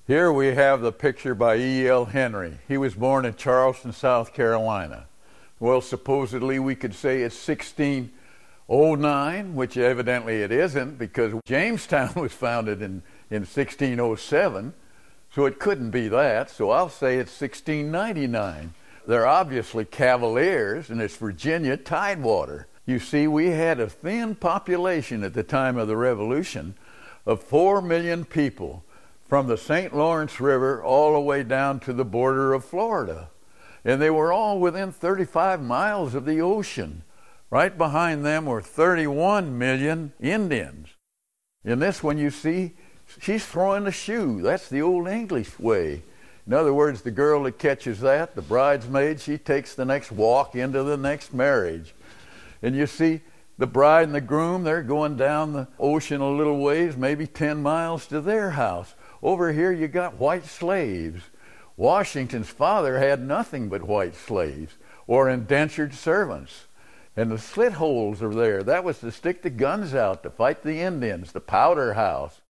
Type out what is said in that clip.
Here we have the picture by E.L. Henry. He was born in Charleston, South Carolina. Well, supposedly we could say it's 1609, which evidently it isn't, because Jamestown was founded in 1607, so it couldn't be that. So I'll say it's 1699. They're obviously Cavaliers, and it's Virginia Tidewater. You see, we had a thin population at the time of the Revolution of 4 million people, from the St. Lawrence River all the way down to the border of Florida. And they were all within 35 miles of the ocean. Right behind them were 31 million Indians. In this one, you see, she's throwing a shoe. That's the old English way. In other words, the girl that catches that, the bridesmaid, she takes the next walk into the next marriage. And you see, the bride and the groom, they're going down the ocean a little ways, maybe 10 miles to their house. Over here you got white slaves. Washington's father had nothing but white slaves or indentured servants. And the slit holes are there. That was to stick the guns out to fight the Indians, the powder house.